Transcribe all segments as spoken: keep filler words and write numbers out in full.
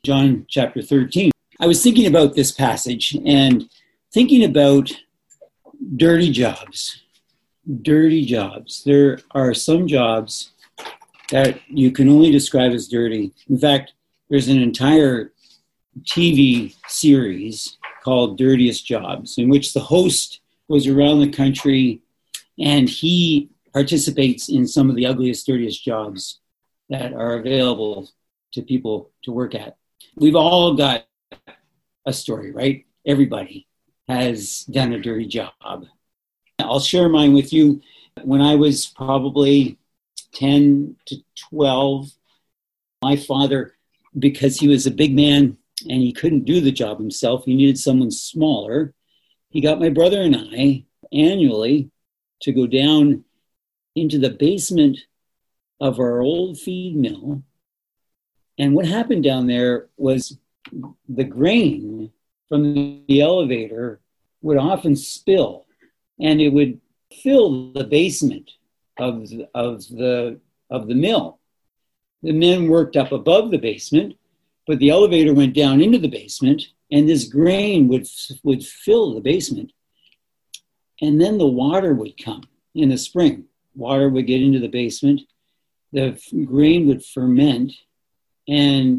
John chapter thirteen. I was thinking about this passage and thinking about dirty jobs. Dirty jobs. There are some jobs that you can only describe as dirty. In fact, there's an entire T V series called Dirtiest Jobs, in which the host goes around the country and he participates in some of the ugliest, dirtiest jobs that are available to people to work at. We've all got a story, right? Everybody has done a dirty job. I'll share mine with you. When I was probably ten to twelve, my father, because he was a big man and he couldn't do the job himself, he needed someone smaller. He got my brother and I annually to go down into the basement of our old feed mill. And what happened down there was the grain from the elevator would often spill, and it would fill the basement of the, of the of the mill. The men worked up above the basement, but the elevator went down into the basement, and this grain would would fill the basement. And then the water would come in the spring. Water would get into the basement. The grain would ferment and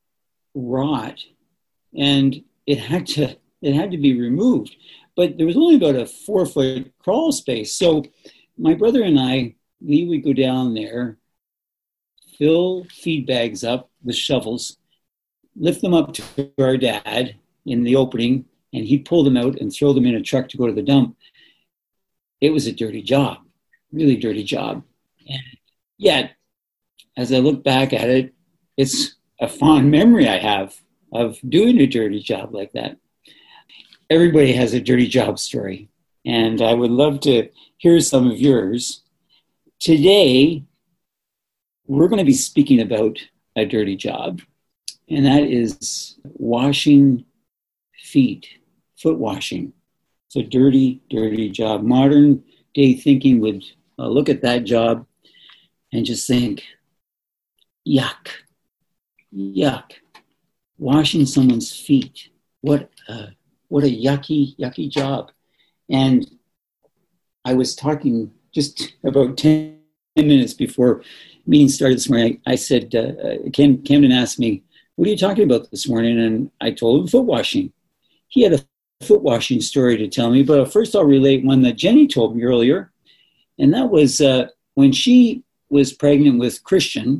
rot, and it had to it had to be removed. But there was only about a four foot crawl space. So my brother and I, we would go down there, fill feed bags up with shovels, lift them up to our dad in the opening, and he'd pull them out and throw them in a truck to go to the dump. It was a dirty job, really dirty job. And yet, as I look back at it, it's a fond memory I have of doing a dirty job like that. Everybody has a dirty job story, and I would love to hear some of yours. Today, we're going to be speaking about a dirty job, and that is washing feet, foot washing. It's a dirty, dirty job. Modern day thinking would uh, look at that job and just think, yuck, yuck. Washing someone's feet. What a, what a yucky, yucky job. And I was talking just about ten minutes before meeting started this morning. I, I said, uh, Cam, Camden asked me, what are you talking about this morning? And I told him foot washing. He had a foot washing story to tell me, but first I'll relate one that Jenny told me earlier. And that was uh, when she was pregnant with Christian.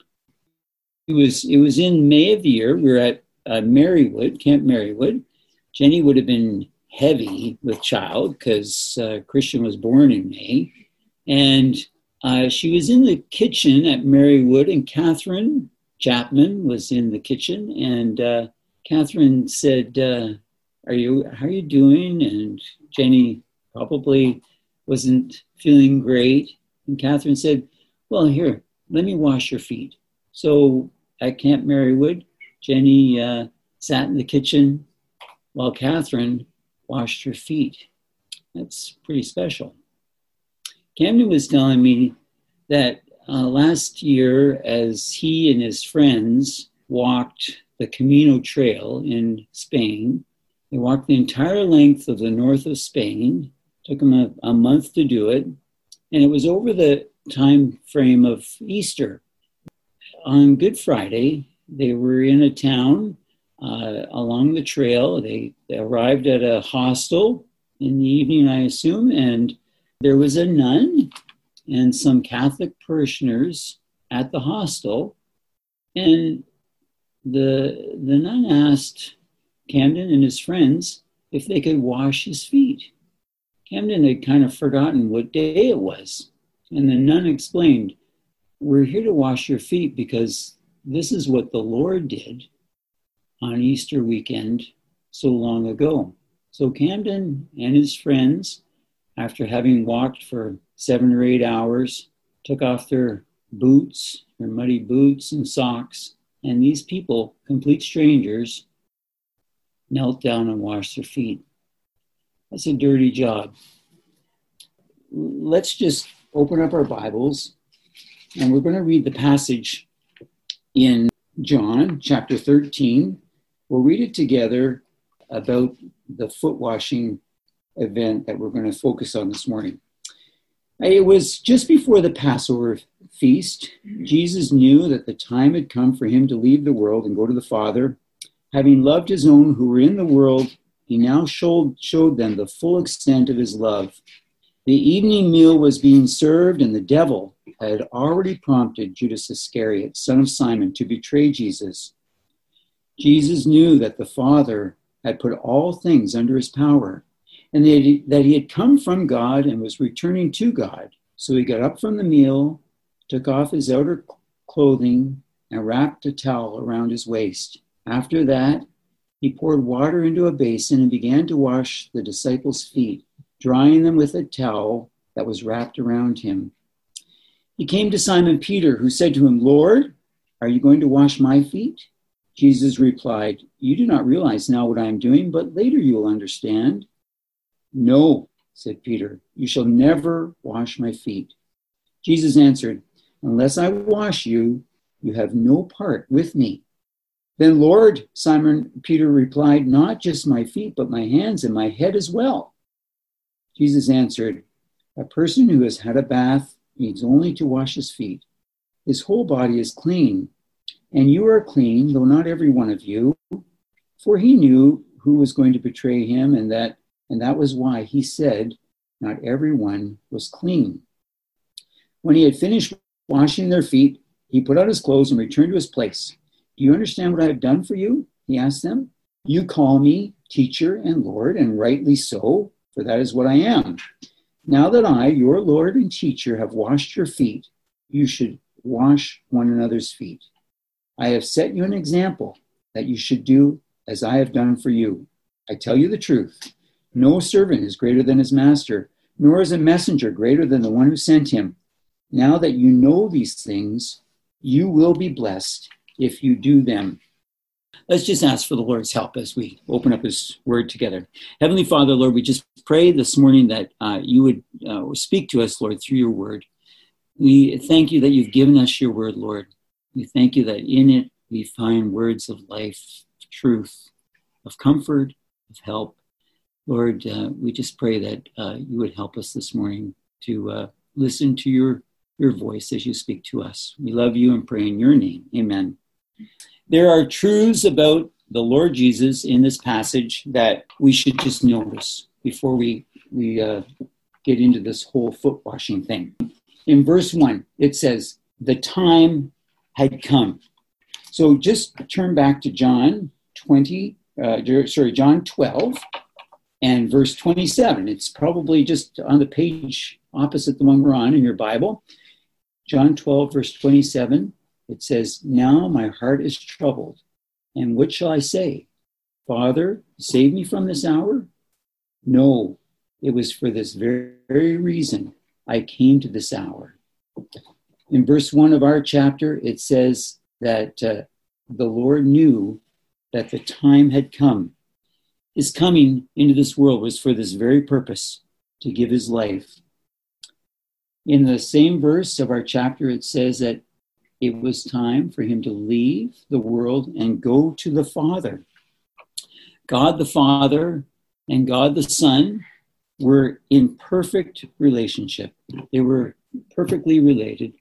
It was, it was in May of the year. We were at uh, Marywood, Camp Marywood. Jenny would have been heavy with child because uh, Christian was born in May. And uh, she was in the kitchen at Marywood, and Catherine Chapman was in the kitchen. And uh, Catherine said, uh, are you, how are you doing? And Jenny probably wasn't feeling great. And Catherine said, well, here, let me wash your feet. So at Camp Marywood, Jenny uh, sat in the kitchen while Catherine washed her feet. That's pretty special. Camden was telling me that uh, last year, as he and his friends walked the Camino Trail in Spain, they walked the entire length of the north of Spain. Took them a, a month to do it. And it was over the time frame of Easter. On Good Friday, they were in a town uh, along the trail. They, they arrived at a hostel in the evening, I assume, and there was a nun and some Catholic parishioners at the hostel. And the, the nun asked Camden and his friends if they could wash his feet. Camden had kind of forgotten what day it was. And the nun explained, we're here to wash your feet because this is what the Lord did on Easter weekend so long ago. So Camden and his friends, after having walked for seven or eight hours, took off their boots, their muddy boots and socks, and these people, complete strangers, knelt down and washed their feet. That's a dirty job. Let's just open up our Bibles, and we're going to read the passage in John chapter thirteen. We'll read it together about the foot washing event that we're going to focus on this morning. It was just before the Passover feast. Jesus knew that the time had come for him to leave the world and go to the Father. Having loved his own who were in the world, he now showed, showed them the full extent of his love. The evening meal was being served, and the devil had already prompted Judas Iscariot, son of Simon, to betray Jesus. Jesus knew that the Father had put all things under his power, and that he had come from God and was returning to God. So he got up from the meal, took off his outer clothing, and wrapped a towel around his waist. After that, he poured water into a basin and began to wash the disciples' feet, drying them with a towel that was wrapped around him. He came to Simon Peter, who said to him, "Lord, are you going to wash my feet?" Jesus replied, "You do not realize now what I am doing, but later you will understand." "No," said Peter, "you shall never wash my feet." Jesus answered, "Unless I wash you, you have no part with me." "Then, Lord," Simon Peter replied, "not just my feet, but my hands and my head as well." Jesus answered, "A person who has had a bath needs only to wash his feet. His whole body is clean, and you are clean, though not every one of you." For he knew who was going to betray him, and that and that was why he said, "Not everyone was clean." When he had finished washing their feet, he put on his clothes and returned to his place. "Do you understand what I have done for you?" he asked them. "You call me teacher and Lord, and rightly so, for that is what I am. Now that I, your Lord and teacher, have washed your feet, you should wash one another's feet. I have set you an example that you should do as I have done for you. I tell you the truth. No servant is greater than his master, nor is a messenger greater than the one who sent him. Now that you know these things, you will be blessed if you do them." Let's just ask for the Lord's help as we open up his word together. Heavenly Father, Lord, we just pray this morning that uh, you would uh, speak to us, Lord, through your word. We thank you that you've given us your word, Lord. We thank you that in it we find words of life, truth, of comfort, of help. Lord, uh, we just pray that uh, you would help us this morning to uh, listen to your, your voice as you speak to us. We love you and pray in your name. Amen. There are truths about the Lord Jesus in this passage that we should just notice before we, we uh, get into this whole foot washing thing. In verse one, it says, "The time had come." So just turn back to John twenty, uh, sorry, John twelve and verse twenty-seven. It's probably just on the page opposite the one we're on in your Bible. John twelve, verse twenty-seven. It says, "Now my heart is troubled, and what shall I say? Father, save me from this hour? No, it was for this very, very reason I came to this hour." In verse one of our chapter, it says that uh, the Lord knew that the time had come. His coming into this world was for this very purpose, to give his life. In the same verse of our chapter, it says that it was time for him to leave the world and go to the Father. God the Father and God the Son were in perfect relationship. They were perfectly related.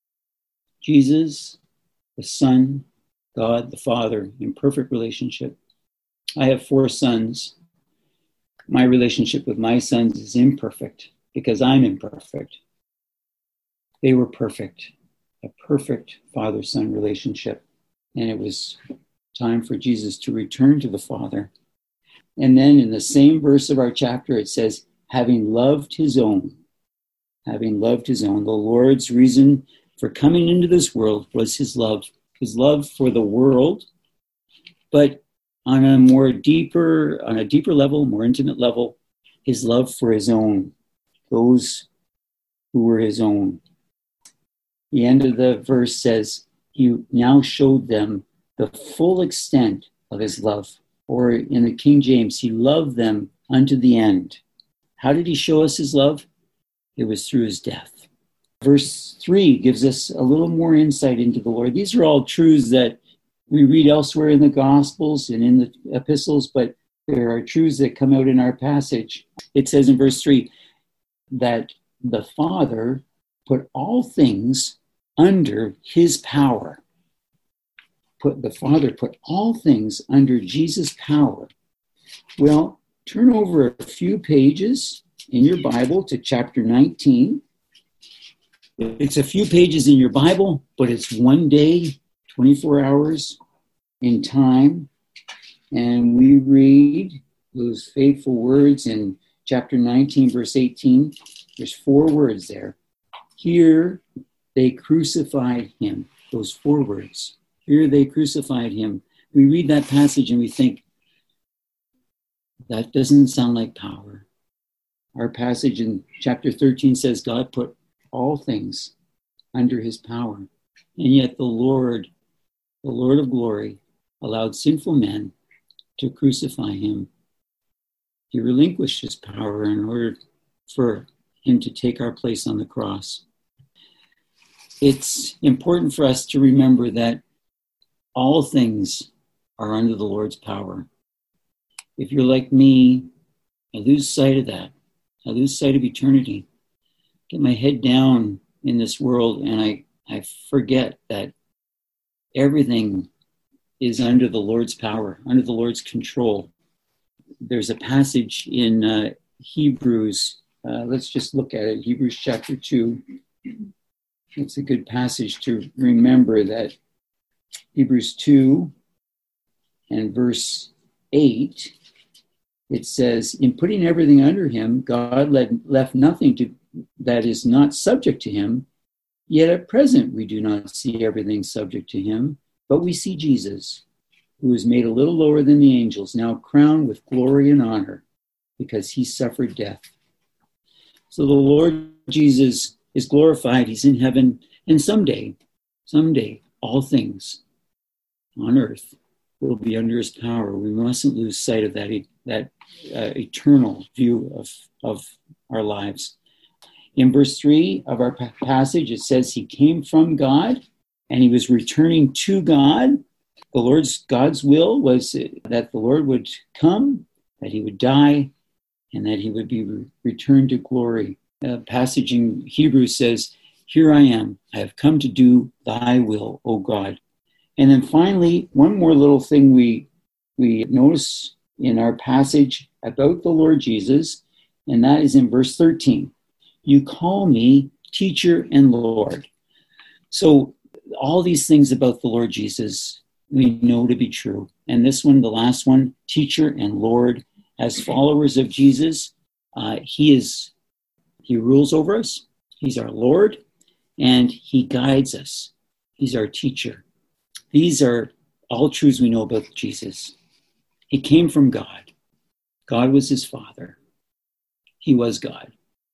Jesus, the Son, God the Father, in perfect relationship. I have four sons. My relationship with my sons is imperfect because I'm imperfect. They were perfect. A perfect father-son relationship. And it was time for Jesus to return to the Father. And then in the same verse of our chapter, it says, having loved his own, having loved his own, the Lord's reason for coming into this world was his love, his love for the world, but on a more deeper, on a deeper level, more intimate level, his love for his own, those who were his own. The end of the verse says, he now showed them the full extent of his love. Or in the King James, he loved them unto the end. How did he show us his love? It was through his death. Verse three gives us a little more insight into the Lord. These are all truths that we read elsewhere in the Gospels and in the epistles, but there are truths that come out in our passage. It says in verse three that the Father put all things under his power. Put the Father put all things under Jesus' power. Well, turn over a few pages in your Bible to chapter nineteen. It's a few pages in your Bible, but it's one day, twenty-four hours in time. And we read those faithful words in chapter nineteen, verse eighteen. There's four words there. Here they crucified him. Those four words. Here they crucified him. We read that passage and we think, that doesn't sound like power. Our passage in chapter thirteen says God put all things under his power. And yet the Lord, the Lord of glory, allowed sinful men to crucify him. He relinquished his power in order for him to take our place on the cross. It's important for us to remember that all things are under the Lord's power. If you're like me, I lose sight of that. I lose sight of eternity. Get my head down in this world and I, I forget that everything is under the Lord's power, under the Lord's control. There's a passage in uh, Hebrews. Uh, let's just look at it. Hebrews chapter two. It's a good passage to remember that Hebrews two and verse eight, it says, in putting everything under him, God led, left nothing to, that is not subject to him. Yet at present we do not see everything subject to him, but we see Jesus, who was made a little lower than the angels, now crowned with glory and honor, because he suffered death. So the Lord Jesus is glorified. He's in heaven. And someday, someday, all things on earth will be under his power. We mustn't lose sight of that, that uh, eternal view of, of our lives. In verse three of our passage, it says he came from God and he was returning to God. The Lord's God's will was that the Lord would come, that he would die, and that he would be re- returned to glory. A passage in Hebrews says, here I am, I have come to do thy will, O God. And then finally, one more little thing we we notice in our passage about the Lord Jesus, and that is in verse thirteen. You call me teacher and Lord. So all these things about the Lord Jesus, we know to be true. And this one, the last one, teacher and Lord, as followers of Jesus, uh, he is, he rules over us. He's our Lord and he guides us. He's our teacher. These are all truths we know about Jesus. He came from God. God was his father. He was God.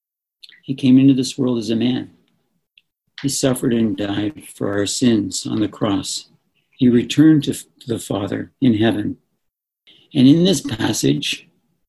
He came into this world as a man. He suffered and died for our sins on the cross. He returned to the Father in heaven. And in this passage,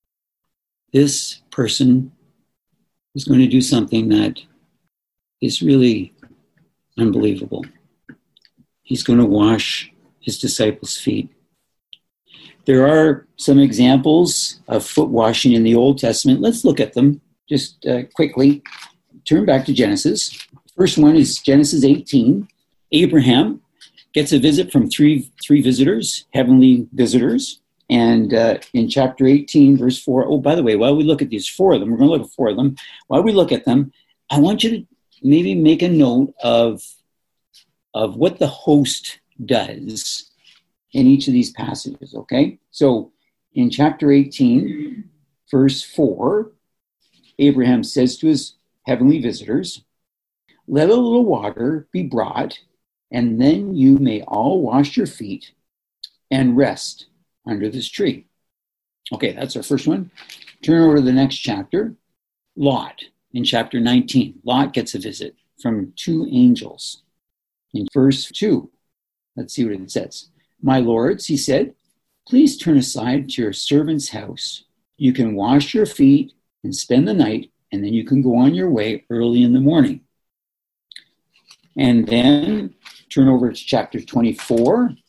this person is going to do something that is really unbelievable. He's going to wash his disciples' feet. There are some examples of foot washing in the Old Testament. Let's look at them just uh, quickly. Turn back to Genesis. First one is Genesis eighteen. Abraham gets a visit from three three visitors, heavenly visitors. And uh, in chapter eighteen, verse four, oh, by the way, while we look at these four of them, we're going to look at four of them. While we look at them, I want you to maybe make a note of, of what the host does in each of these passages, okay? So in chapter eighteen, verse four, Abraham says to his heavenly visitors, let a little water be brought, and then you may all wash your feet and rest under this tree. Okay, that's our first one. Turn over to the next chapter. Lot, in chapter nineteen. Lot gets a visit from two angels. In verse two, let's see what it says. My lords, he said, please turn aside to your servant's house. You can wash your feet and spend the night, and then you can go on your way early in the morning. And then turn over to chapter twenty-four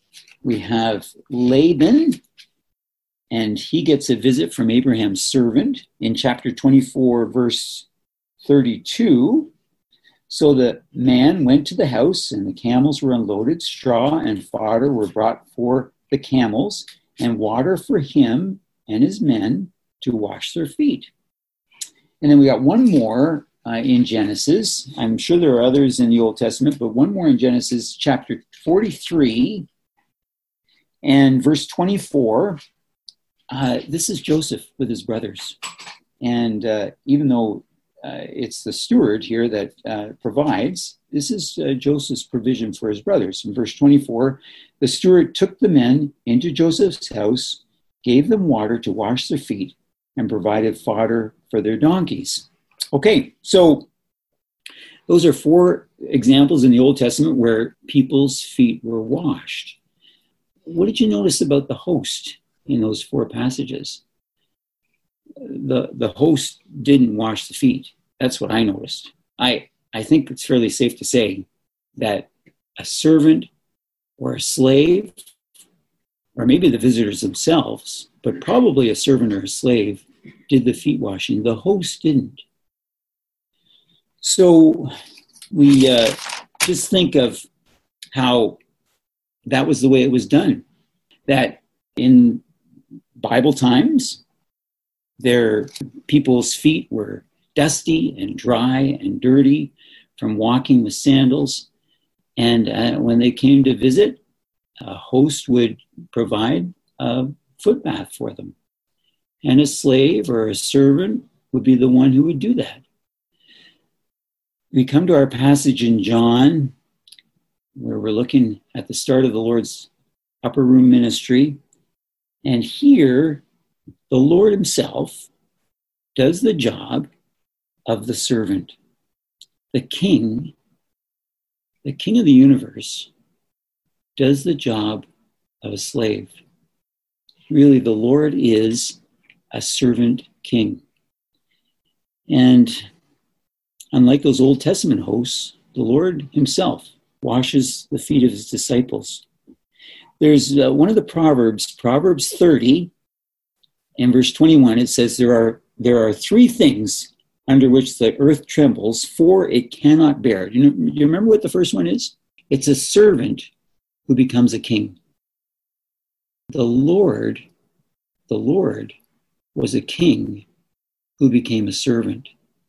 we have Laban, and he gets a visit from Abraham's servant in chapter twenty-four, verse thirty-two. So the man went to the house, and the camels were unloaded. Straw and fodder were brought for the camels, and water for him and his men to wash their feet. And then we got one more uh, in Genesis. I'm sure there are others in the Old Testament, but one more in Genesis chapter forty-three and verse twenty-four. Uh, this is Joseph with his brothers. And uh, even though uh, it's the steward here that uh, provides, this is uh, Joseph's provision for his brothers. In verse twenty-four, the steward took the men into Joseph's house, gave them water to wash their feet, and provided fodder for their donkeys. Okay, so those are four examples in the Old Testament where people's feet were washed. What did you notice about the host in those four passages? The, the host didn't wash the feet. That's what I noticed. I, I think it's fairly safe to say that a servant or a slave, or maybe the visitors themselves, but probably a servant or a slave, did the feet washing. The host didn't. So we uh, just think of how that was the way it was done. That in Bible times, their people's feet were dusty and dry and dirty from walking with sandals. And uh, when they came to visit, a host would provide a foot bath for them. And a slave or a servant would be the one who would do that. We come to our passage in John, where we're looking at the start of the Lord's upper room ministry. And here, the Lord himself does the job of the servant. The king, the king of the universe, does the job of a slave. Really, the Lord is a servant king. And unlike those Old Testament hosts, the Lord himself washes the feet of his disciples. There's uh, one of the Proverbs, Proverbs thirty, in verse twenty-one, it says, there are, there are three things under which the earth trembles, for it cannot bear. Do you, know, do you remember what the first one is? It's a servant who becomes a king. The Lord, the Lord was a king who became a servant.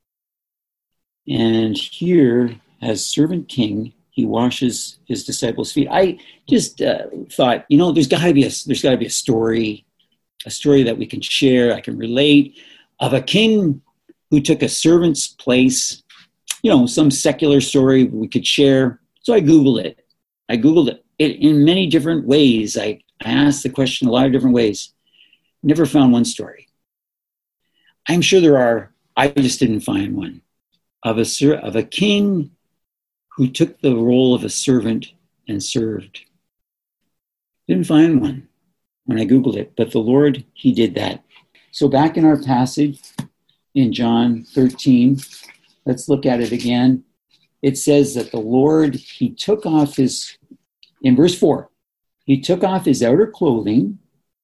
And here, as servant king, he washes his disciples' feet. I just uh, thought, you know, there's got to be a there's got to be a story, a story that we can share, I can relate, of a king who took a servant's place. You know, some secular story we could share. So I Googled it. I Googled it, it in many different ways. I, I asked the question a lot of different ways. Never found one story. I'm sure there are. I just didn't find one of a of a king who took the role of a servant and served. Didn't find one when I Googled it, but the Lord, he did that. So back in our passage in John thirteen, let's look at it again. It says that the Lord, he took off his, in verse four, he took off his outer clothing.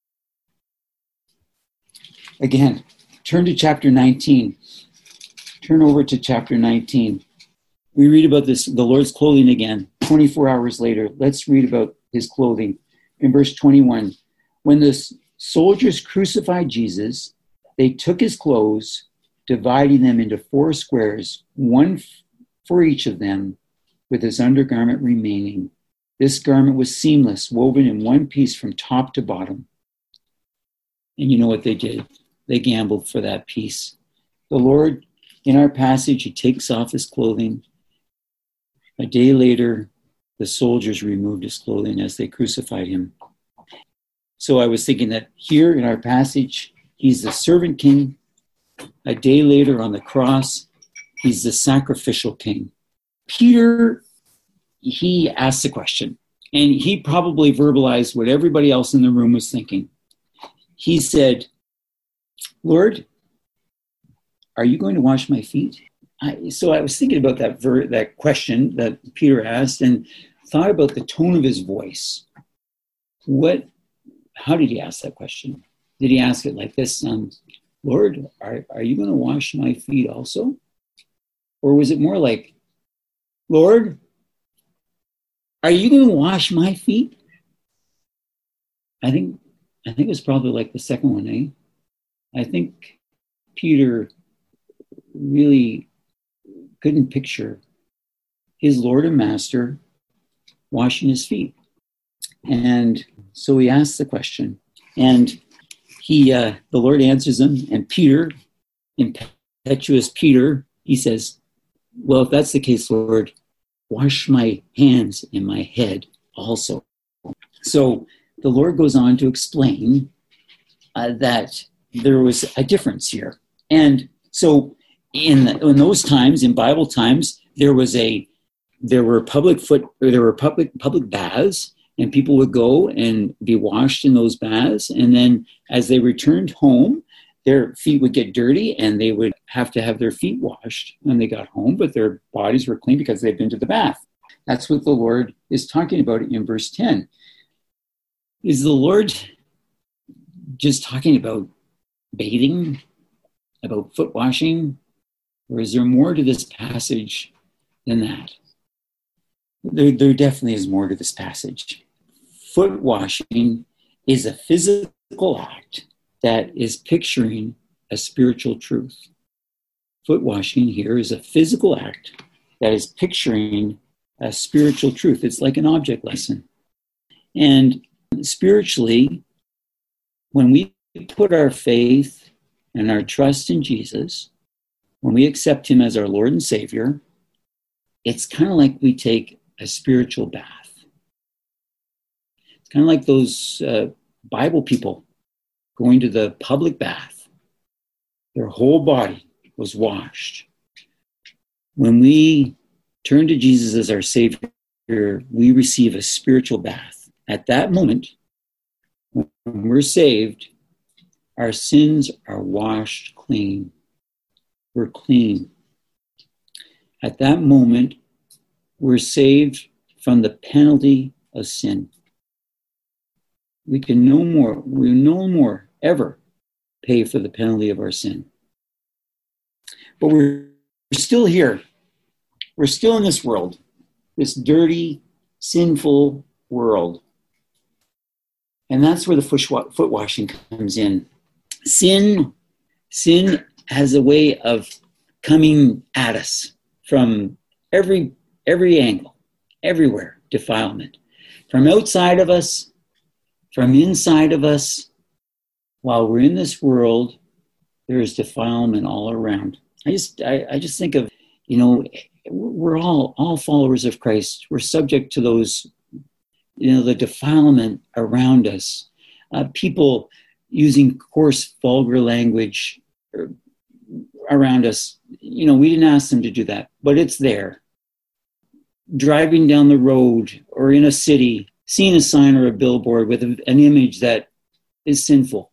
Again, turn to chapter nineteen. Turn over to chapter nineteen. We read about this, the Lord's clothing again, twenty-four hours later. Let's read about his clothing. In verse twenty-one, when the soldiers crucified Jesus, they took his clothes, dividing them into four squares, one for each of them, with his undergarment remaining. This garment was seamless, woven in one piece from top to bottom. And you know what they did? They gambled for that piece. The Lord, in our passage, he takes off his clothing. A day later, the soldiers removed his clothing as they crucified him. So I was thinking that here in our passage, he's the servant king. A day later on the cross, he's the sacrificial king. Peter, he asked the question, and he probably verbalized what everybody else in the room was thinking. He said, Lord, are you going to wash my feet? I, so I was thinking about that ver- that question that Peter asked and thought about the tone of his voice. what, how did he ask that question? Did he ask it like this? Um, Lord, are, are you going to wash my feet also? Or was it more like, Lord, are you going to wash my feet? I think, I think it's probably like the second one, eh? I think Peter really couldn't picture his Lord and Master washing his feet. And so he asks the question, and he, uh, the Lord answers him, and Peter, impetuous Peter, he says, well, if that's the case, Lord, wash my hands and my head also. So the Lord goes on to explain uh, that there was a difference here. And so in, the, in those times, in Bible times, there was a there were public foot or there were public public baths, and people would go and be washed in those baths. And then as they returned home, their feet would get dirty and they would have to have their feet washed when they got home, but their bodies were clean because they'd been to the bath. That's what the Lord is talking about in verse ten. Is the Lord just talking about bathing, about foot washing, or is there more to this passage than that? There, there definitely is more to this passage. Foot washing is a physical act that is picturing a spiritual truth. Foot washing here is a physical act that is picturing a spiritual truth. It's like an object lesson. And spiritually, when we put our faith and our trust in Jesus, when we accept him as our Lord and Savior, it's kind of like we take a spiritual bath. It's kind of like those uh, Bible people going to the public bath. Their whole body was washed. When we turn to Jesus as our Savior, we receive a spiritual bath. At that moment, when we're saved, our sins are washed clean. We're clean. At that moment, we're saved from the penalty of sin. We can no more, we no more ever pay for the penalty of our sin. But we're still here. We're still in this world, this dirty, sinful world. And that's where the foot washing comes in. Sin, sin has a way of coming at us from every every angle, everywhere. Defilement. From outside of us, from inside of us. While we're in this world, there is defilement all around. I just I, I just think of, you know, we're all all followers of Christ. We're subject to those, you know, the defilement around us. Uh, people using coarse, vulgar language around us. You know, we didn't ask them to do that, but it's there. Driving down the road or in a city, seeing a sign or a billboard with an image that is sinful.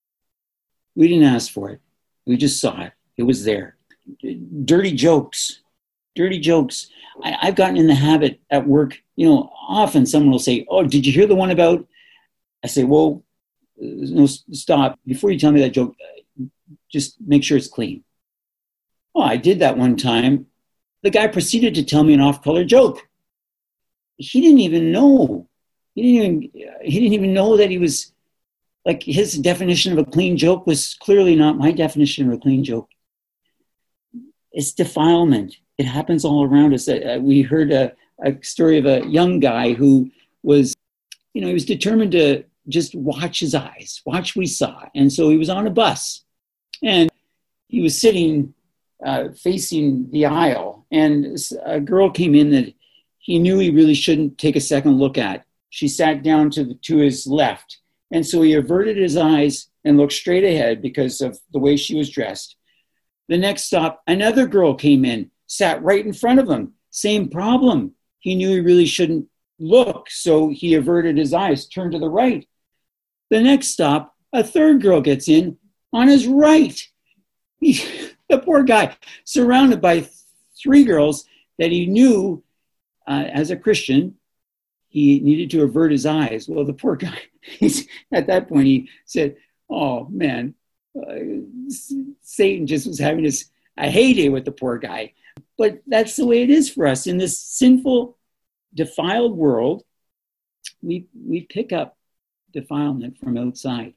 We didn't ask for it. We just saw it. It was there. Dirty jokes. Dirty jokes. I, I've gotten in the habit at work, you know, often someone will say, oh, did you hear the one about? I say, well, no, stop. Before you tell me that joke, just make sure it's clean. Oh, I did that one time. The guy proceeded to tell me an off-color joke. He didn't even know. He didn't even, he didn't even know that he was, like, his definition of a clean joke was clearly not my definition of a clean joke. It's defilement. It happens all around us. Uh, we heard a, a story of a young guy who was, you know, he was determined to just watch his eyes, watch what he saw. And so he was on a bus, and he was sitting uh, facing the aisle, and a girl came in that he knew he really shouldn't take a second look at. She sat down to the, to his left, and so he averted his eyes and looked straight ahead because of the way she was dressed. The next stop, another girl came in, sat right in front of him. Same problem. He knew he really shouldn't look, so he averted his eyes, turned to the right. The next stop, a third girl gets in on his right. He, the poor guy, surrounded by three girls that he knew uh, as a Christian, he needed to avert his eyes. Well, the poor guy, he's, at that point, he said, oh, man, uh, Satan just was having this a heyday with the poor guy. But that's the way it is for us. In this sinful, defiled world, we, we pick up defilement from outside.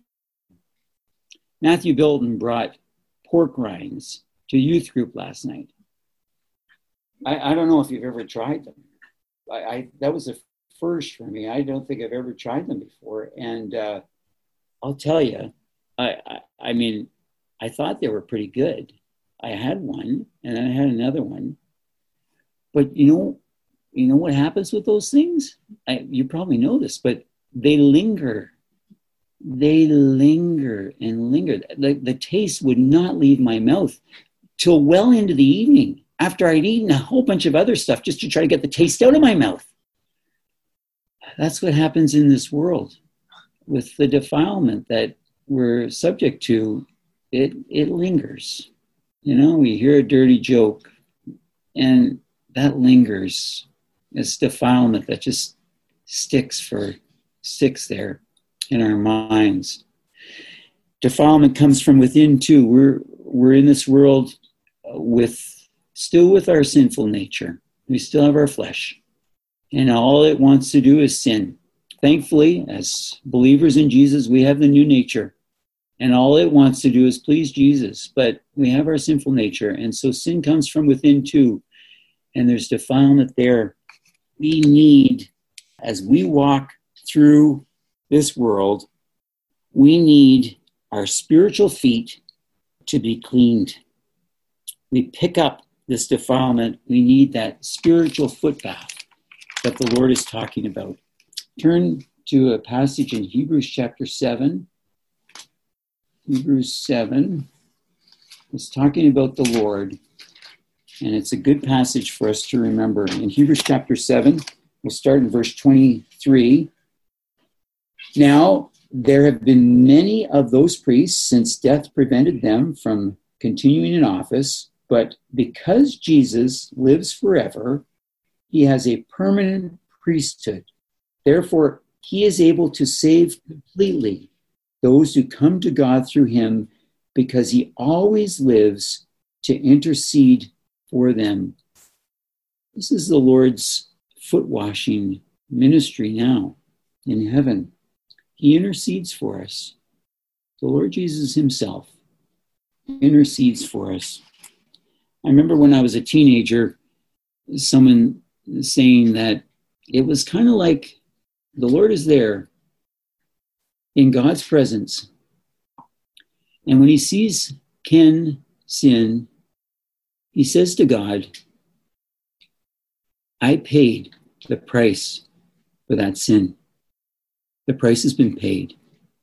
Matthew Bilton brought pork rinds to a youth group last night. I, I don't know if you've ever tried them. I, I that was a first for me. I don't think I've ever tried them before. And uh, I'll tell you, I, I, I mean, I thought they were pretty good. I had one, and then I had another one. But you know, you know what happens with those things? I, you probably know this, but they linger. They linger and linger. The, the taste would not leave my mouth till well into the evening, after I'd eaten a whole bunch of other stuff just to try to get the taste out of my mouth. That's what happens in this world with the defilement that we're subject to. It, it lingers. You know, we hear a dirty joke and that lingers. It's defilement that just sticks for, sticks there in our minds. Defilement comes from within too. We're, we're in this world with still with our sinful nature. We still have our flesh. And all it wants to do is sin. Thankfully, as believers in Jesus, we have the new nature. And all it wants to do is please Jesus. But we have our sinful nature. And so sin comes from within too. And there's defilement there. We need, as we walk through this world, we need our spiritual feet to be cleaned. We pick up this defilement. We need that spiritual footbath that the Lord is talking about. Turn to a passage in Hebrews chapter seven. Hebrews seven is talking about the Lord, and it's a good passage for us to remember. In Hebrews chapter seven, we'll start in verse twenty-three. Now, there have been many of those priests since death prevented them from continuing in office, but because Jesus lives forever, he has a permanent priesthood. Therefore, he is able to save completely those who come to God through him, because he always lives to intercede for them. This is the Lord's foot washing ministry now in heaven. He intercedes for us. The Lord Jesus himself intercedes for us. I remember when I was a teenager, someone saying that it was kind of like the Lord is there in God's presence. And when he sees Ken sin, he says to God, I paid the price for that sin. The price has been paid.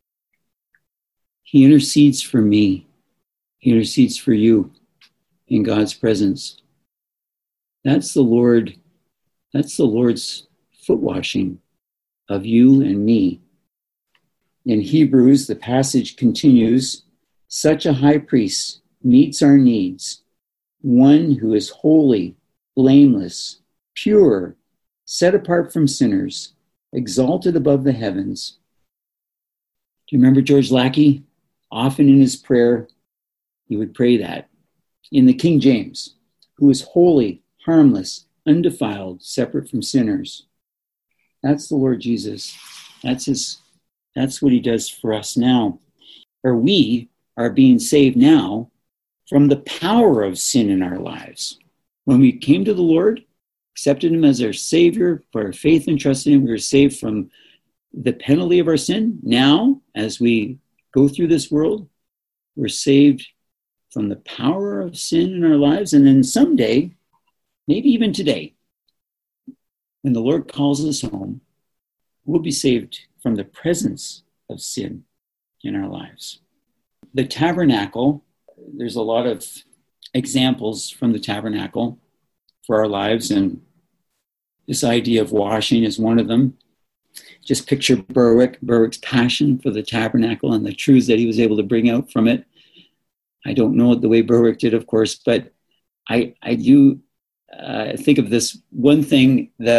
He intercedes for me. He intercedes for you in God's presence. That's the Lord. That's the Lord's foot washing of you and me. In Hebrews, the passage continues, such a high priest meets our needs, one who is holy, blameless, pure, set apart from sinners, exalted above the heavens. Do you remember George Lackey? Often in his prayer, he would pray that. In the King James, who is holy, harmless, undefiled, separate from sinners. That's the Lord Jesus. That's his. That's what he does for us now. Or we are being saved now from the power of sin in our lives. When we came to the Lord, accepted him as our Savior, put our faith and trust in him, we were saved from the penalty of our sin. Now, as we go through this world, we're saved from the power of sin in our lives. And then someday, maybe even today, when the Lord calls us home, we'll be saved from the presence of sin in our lives. The tabernacle, there's a lot of examples from the tabernacle for our lives, and this idea of washing is one of them. Just picture Berwick, Berwick's passion for the tabernacle and the truths that he was able to bring out from it. I don't know it the way Berwick did, of course, but I, I do uh, think of this one thing that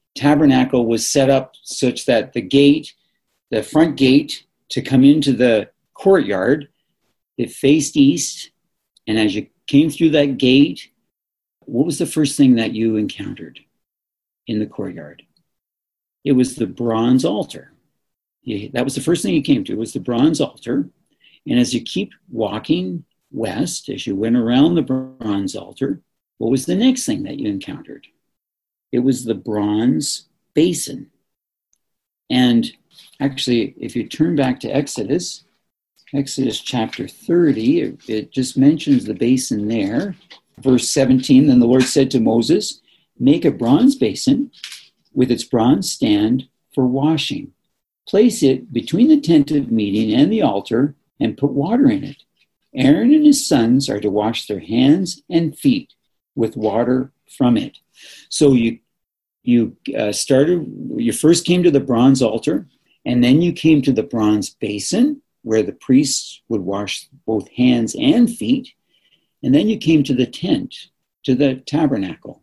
tabernacle was set up such that the gate, the front gate to come into the courtyard, it faced east. And as you came through that gate, what was the first thing that you encountered in the courtyard? It was the bronze altar. That was the first thing you came to, was the bronze altar. And as you keep walking west, as you went around the bronze altar, what was the next thing that you encountered? It was the bronze basin. And actually, if you turn back to Exodus, Exodus chapter thirty, it, it just mentions the basin there. Verse seventeen, then the Lord said to Moses, make a bronze basin with its bronze stand for washing. Place it between the tent of meeting and the altar and put water in it. Aaron and his sons are to wash their hands and feet with water from it. So you you uh, started, you first came to the bronze altar, and then you came to the bronze basin where the priests would wash both hands and feet. And then you came to the tent, to the tabernacle,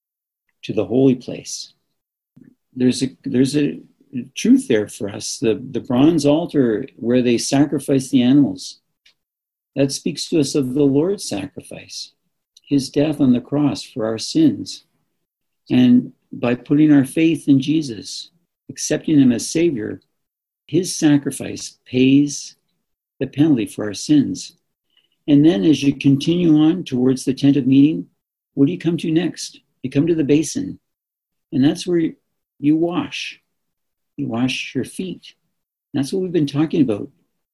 to the holy place. There's a there's a truth there for us. The, the bronze altar where they sacrificed the animals, that speaks to us of the Lord's sacrifice, his death on the cross for our sins. And by putting our faith in Jesus, accepting him as Savior, his sacrifice pays the penalty for our sins. And then as you continue on towards the tent of meeting, what do you come to next? You come to the basin. And that's where you, you wash. You wash your feet. That's what we've been talking about.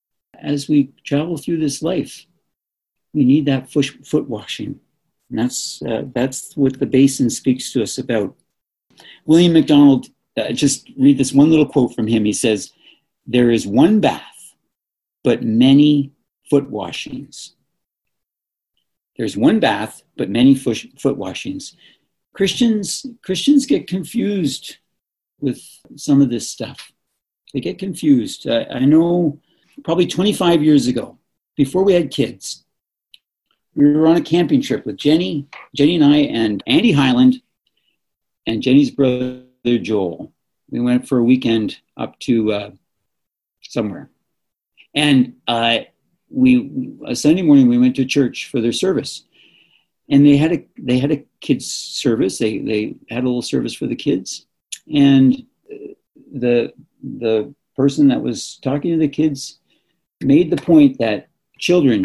As we travel through this life, we need that foot, foot washing. And that's, uh, that's what the basin speaks to us about. William MacDonald, uh, just read this one little quote from him. He says, there is one bath, but many foot washings. There's one bath, but many foot, foot washings. Christians, Christians get confused with some of this stuff. They get confused. I, I know probably twenty-five years ago, before we had kids, we were on a camping trip with Jenny, Jenny and I, and Andy Highland, and Jenny's brother, Joel. We went for a weekend up to uh, somewhere. And uh, we, a Sunday morning, we went to church for their service. And they had a they had a kids service. They they had a little service for the kids. And the the person that was talking to the kids made the point that, children,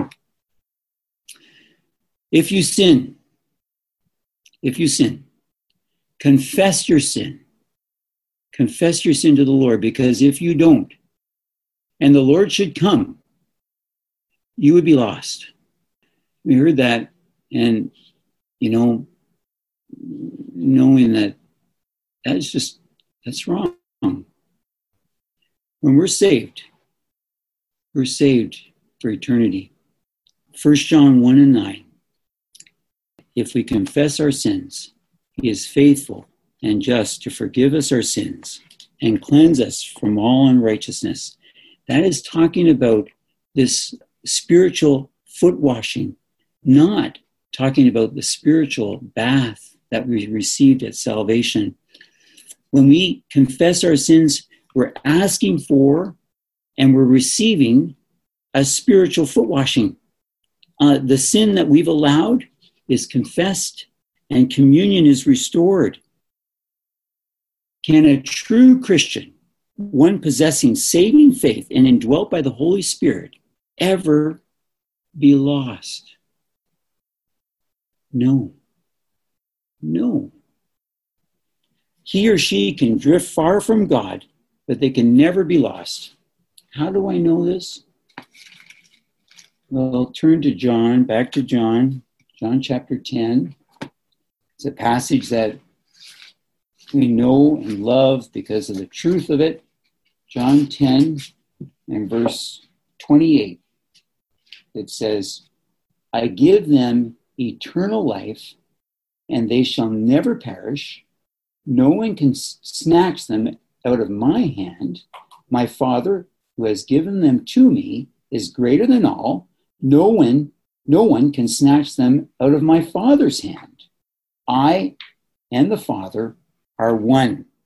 if you sin, if you sin, confess your sin. Confess your sin to the Lord, because if you don't, and the Lord should come, you would be lost. We heard that, and, you know, knowing that that's just, that's wrong. When we're saved, we're saved for eternity. First John one and nine. If we confess our sins, he is faithful and just to forgive us our sins and cleanse us from all unrighteousness. That is talking about this spiritual foot washing, not talking about the spiritual bath that we received at salvation. When we confess our sins, we're asking for and we're receiving a spiritual foot washing. Uh, the sin that we've allowed is confessed and communion is restored. Can a true Christian, one possessing saving faith and indwelt by the Holy Spirit, ever be lost? No. No. He or she can drift far from God, but they can never be lost. How do I know this? Well, turn to John, back to John, John chapter ten. It's a passage that we know and love because of the truth of it. John ten and verse twenty-eight. It says, I give them eternal life, and they shall never perish. No one can snatch them out of my hand. My Father, who has given them to me, is greater than all. No one, no one can snatch them out of my Father's hand. I and the Father are one.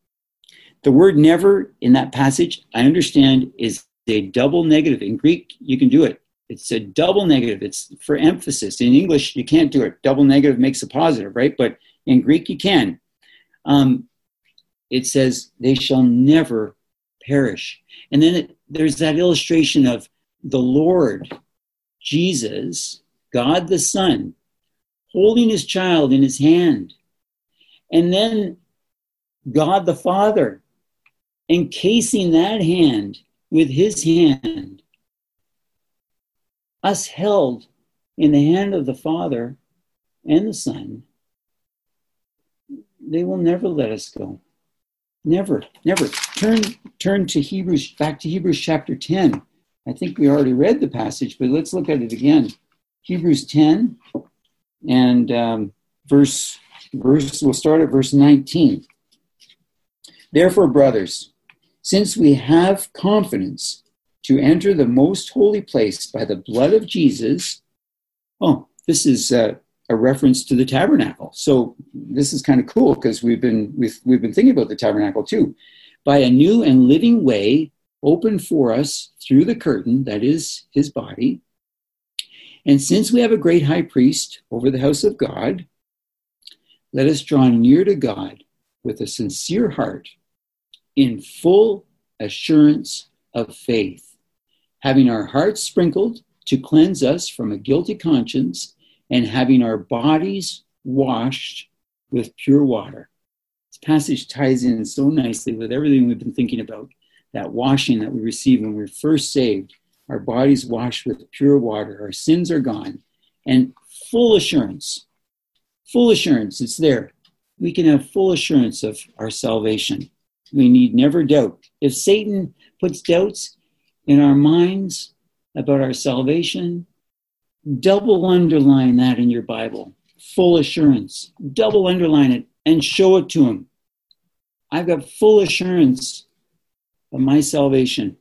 The word never in that passage, I understand, is a double negative. In Greek, you can do it. It's a double negative. It's for emphasis. In English, you can't do it. Double negative makes a positive, right? But in Greek, you can. Um, it says, they shall never perish. And then it, there's that illustration of the Lord, Jesus, God the Son, holding his child in his hand. And then God the Father encasing that hand with his hand. Us held in the hand of the Father and the Son. They will never let us go. Never, never. Turn, turn to Hebrews, back to Hebrews chapter ten. I think we already read the passage, but let's look at it again. Hebrews ten and um, verse, verse, we'll start at verse nineteen. Therefore, brothers, since we have confidence to enter the most holy place by the blood of Jesus. Oh, this is uh, a reference to the tabernacle. So this is kind of cool because we've been we've, we've been thinking about the tabernacle too. By a new and living way open for us through the curtain, that is his body. And since we have a great high priest over the house of God, let us draw near to God with a sincere heart in full assurance of faith, having our hearts sprinkled to cleanse us from a guilty conscience, and having our bodies washed with pure water. This passage ties in so nicely with everything we've been thinking about, that washing that we receive when we're first saved, our bodies washed with pure water, our sins are gone, and full assurance, full assurance, it's there. We can have full assurance of our salvation. We need never doubt. If Satan puts doubts in our minds about our salvation, double underline that in your Bible. Full assurance. Double underline it and show it to him. I've got full assurance of my salvation.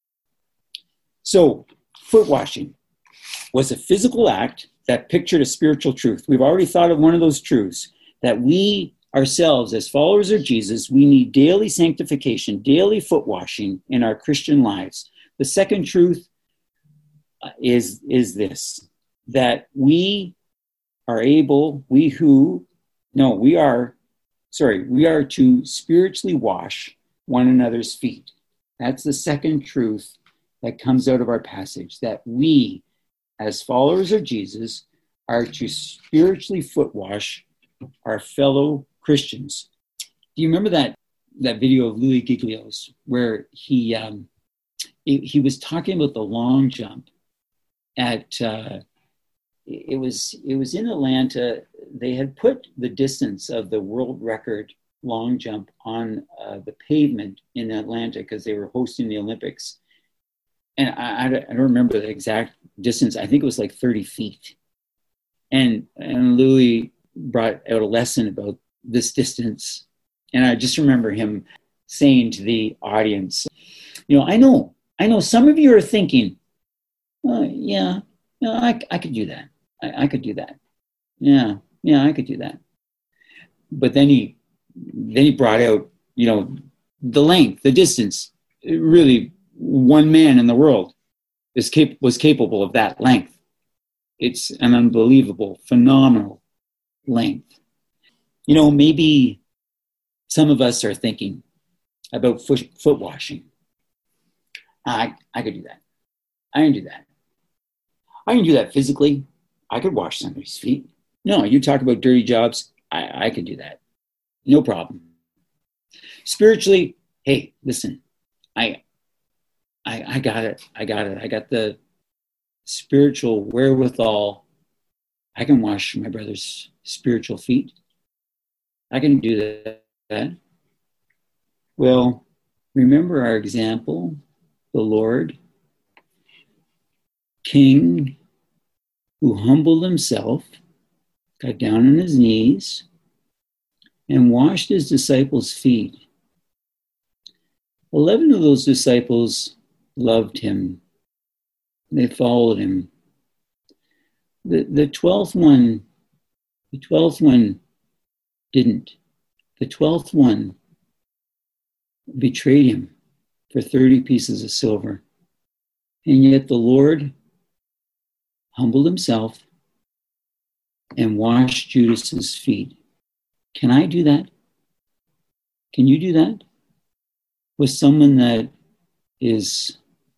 So, foot washing was a physical act that pictured a spiritual truth. We've already thought of one of those truths, that we ourselves, as followers of Jesus, we need daily sanctification, daily foot washing in our Christian lives. The second truth is, is this, that we are able, we who, no, we are, sorry, we are to spiritually wash one another's feet. That's the second truth that comes out of our passage, that we, as followers of Jesus, are to spiritually foot wash our fellow Christians. Do you remember that that video of Louis Giglio's where he um, he, he was talking about the long jump at uh, it was it was in Atlanta. They had put the distance of the world record long jump on uh, the pavement in Atlanta because they were hosting the Olympics, and I, I don't remember the exact distance. I think it was like thirty feet, and and Louis brought out a lesson about this distance. And I just remember him saying to the audience, you know, I know, I know some of you are thinking, oh, yeah, no, I, I could do that. I, I could do that. Yeah, yeah, I could do that. But then he, then he brought out, you know, the length, the distance. Really, one man in the world is cap- was capable of that length. It's an unbelievable, phenomenal length. You know, maybe some of us are thinking about foot, foot washing. I, I could do that. I can do that. I can do that physically. I could wash somebody's feet. No, you talk about dirty jobs. I, I could do that. No problem. Spiritually, hey, listen, I, I, I got it. I got it. I got the spiritual wherewithal. I can wash my brother's spiritual feet. I can do that. Well, remember our example, the Lord, King, who humbled himself, got down on his knees, and washed his disciples' feet. Eleven of those disciples loved him. They followed him. The, the twelfth one, the twelfth one didn't. The twelfth one betrayed him for thirty pieces of silver. And yet the Lord humbled himself and washed Judas's feet. Can I do that? Can you do that? With someone that is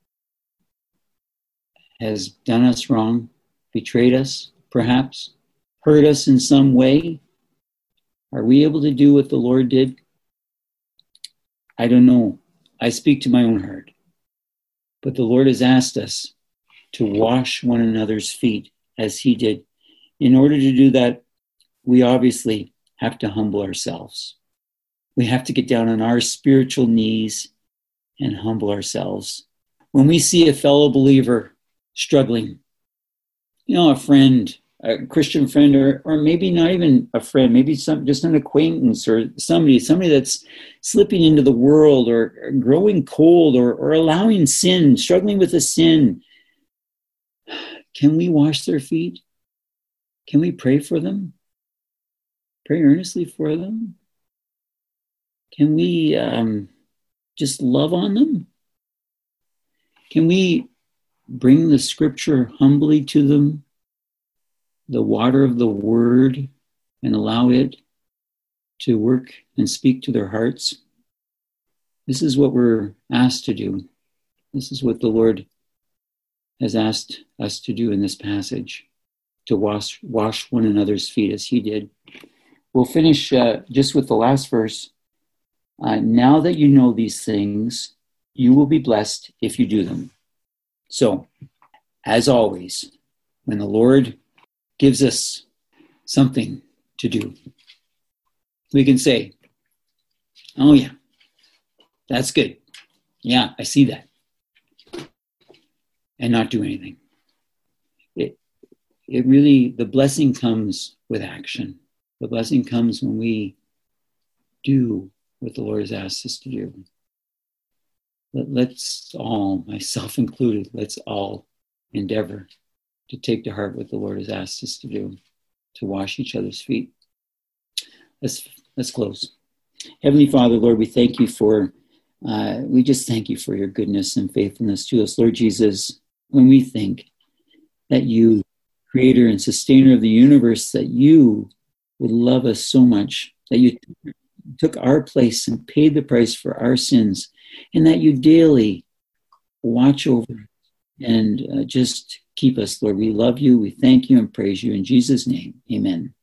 has done us wrong, betrayed us, perhaps, hurt us in some way? Are we able to do what the Lord did? I don't know. I speak to my own heart. But the Lord has asked us to wash one another's feet as he did. In order to do that, we obviously have to humble ourselves. We have to get down on our spiritual knees and humble ourselves. When we see a fellow believer struggling, you know, a friend, a Christian friend, or or maybe not even a friend, maybe some just an acquaintance or somebody, somebody that's slipping into the world or, or growing cold or, or allowing sin, struggling with a sin. Can we wash their feet? Can we pray for them? Pray earnestly for them? Can we um, just love on them? Can we bring the scripture humbly to them, the water of the word, and allow it to work and speak to their hearts? This is what we're asked to do. This is what the Lord has asked us to do in this passage, to wash, wash one another's feet as he did. We'll finish uh, just with the last verse. Uh, now that you know these things, you will be blessed if you do them. So, as always, when the Lord gives us something to do, we can say, oh yeah, that's good. Yeah, I see that. And not do anything. It, it really, the blessing comes with action. The blessing comes when we do what the Lord has asked us to do. Let, let's all, myself included, let's all endeavor to take to heart what the Lord has asked us to do, to wash each other's feet. Let's let's close. Heavenly Father, Lord, we thank you for, uh, we just thank you for your goodness and faithfulness to us. Lord Jesus, when we think that you, creator and sustainer of the universe, that you would love us so much, that you took our place and paid the price for our sins, and that you daily watch over and uh, just keep us, Lord. We love you, we thank you and praise you. In Jesus' name, amen.